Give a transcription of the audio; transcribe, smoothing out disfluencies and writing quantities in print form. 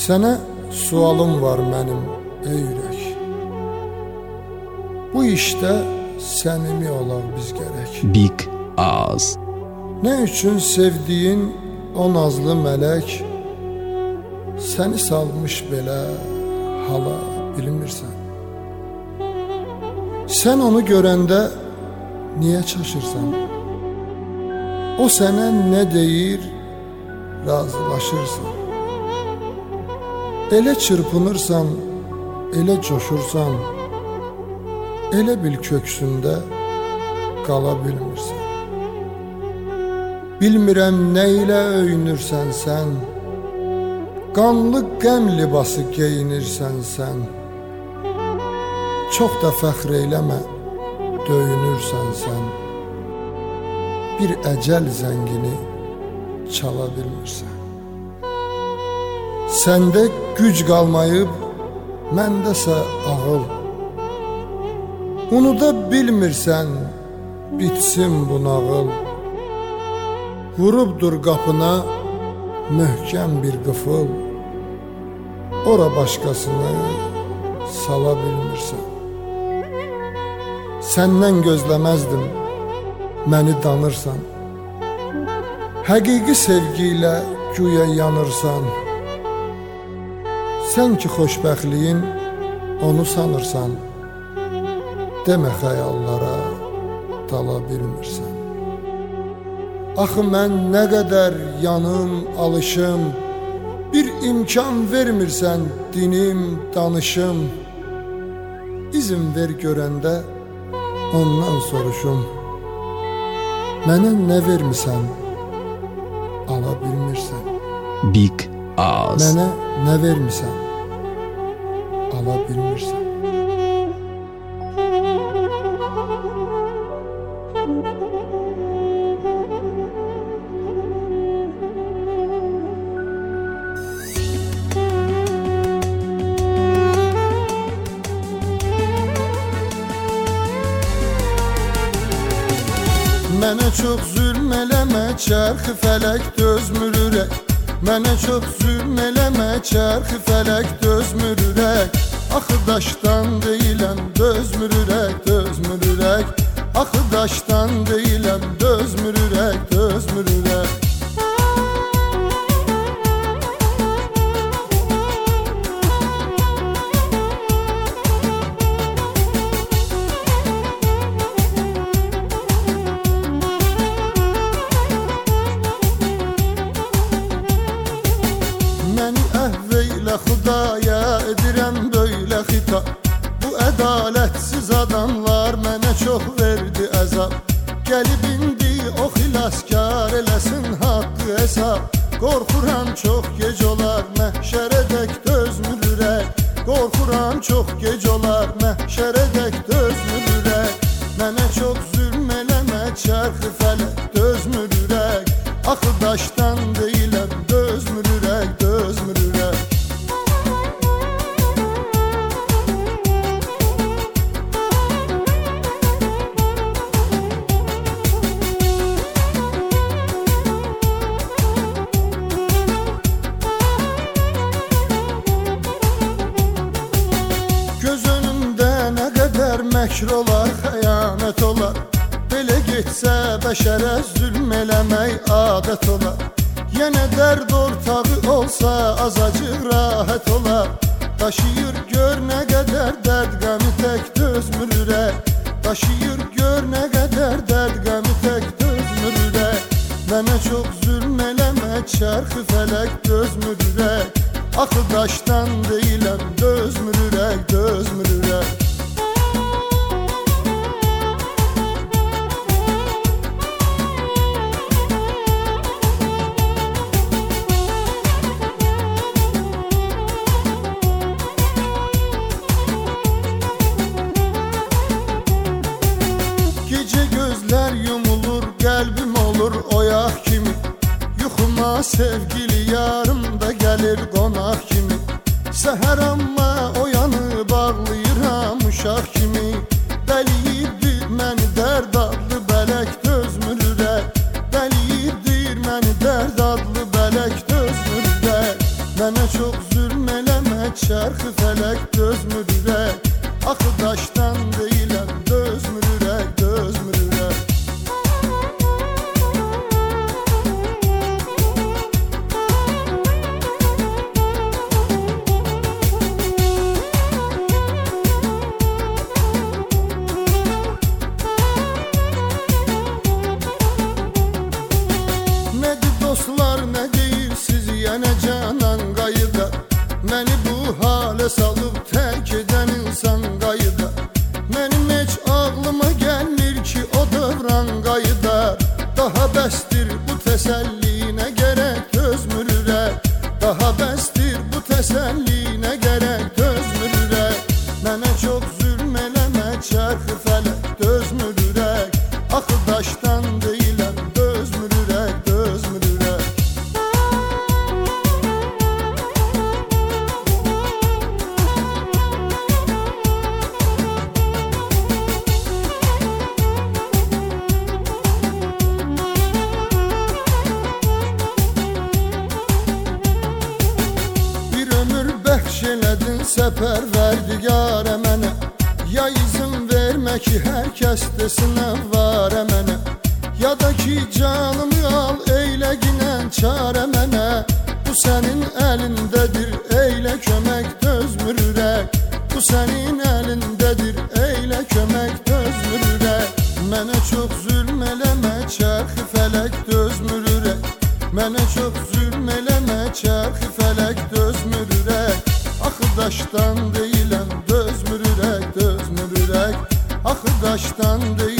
Sənə sualım var mənim, ey ürək. Bu işdə səmimi olaq biz gərək. Big Az. Nə üçün sevdiyin o nazlı mələk səni salmış belə hala bilmirsən? Sən onu görəndə niyə çaşırsan? O sənə nə deyir, razılaşırsan. Elə çırpınırsan, elə coşursan, elə bil köksündə qala bilmirsən. Bilmirəm nə ilə öyünürsən sən, qanlı qəm libası geyinirsən sən. Çox da fəxr eyləmə, döyünürsən sən. Bir əcəl zəngini çala bilmirsən. Səndə güc qalmayıb, məndəsə ağıl. Unuda bilmirsən, bitsin bu nağıl. Vurubdur qapına möhkəm bir qıfıl. Ora başqasını sala bilmirsən. Səndən gözləməzdim, məni danırsan. Həqiqi sevgi ilə güya yanırsan. Sən ki xoşbəxtliyin onu sanırsan. Demə xəyallara dala bilmirsən. Axı mən nə qədər yanım, alışım, bir imkan vermirsən dinim, danışım. İzin ver görəndə ondan soruşum. Mənə nə vermisən, ala bilmirsən. Big Az. Mənə nə vermisən, ala bilmirsən. Mənə çox zülm eləmə, çərxi fələk dözmür ürək. Mənə çox zülm eləmə, çərxi fələk dözmür ürək. Axı daşdan deyiləm, dözmür ürək, dözmür ürək. Axı daşdan deyiləm, dözmür ürək, dözmür ürək. Xudaya edirəm böylə xitab. Bu ədalətsiz adamlar mənə çox verdi əzab. Gəlib indi o xilaskar eləsin haqqı hesab. Qorxuram çox gec olar, məhşərədək dözmür ürək. Qorxuram çox gec olar, məhşərədək dözmür ürək. Mənə çox zülm eləmə, çərxi fələk dözmür ürək. Axı daşdan deyiləm, dözmür ürək, dözmür ürək. Məkr olar, xəyanət olar. Belə getsə bəşərə zülm eləmək adət olar. Yenə dərd ortağı olsa azacıq rahat olar. Daşıyır gör nə qədər dərd qəmi tək dözmür ürək. Daşıyır gör nə qədər dərd qəmi tək dözmür ürək. Mənə çox zülm eləmə, çərxi fələk dözmür ürək. Axı daşdan deyiləm, dözmür ürək, dözmür ürək. Qəlbim olur oyaq kimi. Yuxuma sevgili yarım da gəlir qonaq kimi. Səhər amma oyanıb ağlayıram uşaq kimi. Dəliyibdir məni dərd adlı bələk dözmür ürək. Dəliyibdir məni dərd adlı bələk dözmür ürək. Mənə çox zülm dözmür ürək. Axı daşdan deyiləm, dözmür ürək, dözmür ürək. Nədir dostlar, nə deyirsiz yenə canan qayıda? Məni bu halə salıb tərk edən insan qayıda. Mənim heç ağlıma gəlmir ki o dövran qayıda. Daha bəsdir bu təsəllinə gərək dözmür ürək. Daha bəsdir bu təsəllinə gərək dözmür ürək. Mənə çox zülm eləmə çərxi fələk, dözmür ürək. Axı daşdan deyiləm, dözmür ürək, dözmür ürək. Bəxş elədin səpərverdigarə mənə. Ya izin vermə ki hər kəs desin əvvarə mənə. Ya da ki canımı al eylə ginən çarə mənə. Bu sənin əlindədir, eylə kömək dözmür ürək. Bu sənin əlindədir, eylə kömək dözmür ürək. Mənə çox zülm eləmə çərxi fələk, dözmür ürək. Mənə çox zülm eləmə çərxi fələk, dözmür ürək. Axı daşdan deyiləm, dözmür ürək, dözmür ürək. Axı daşdan deyiləm.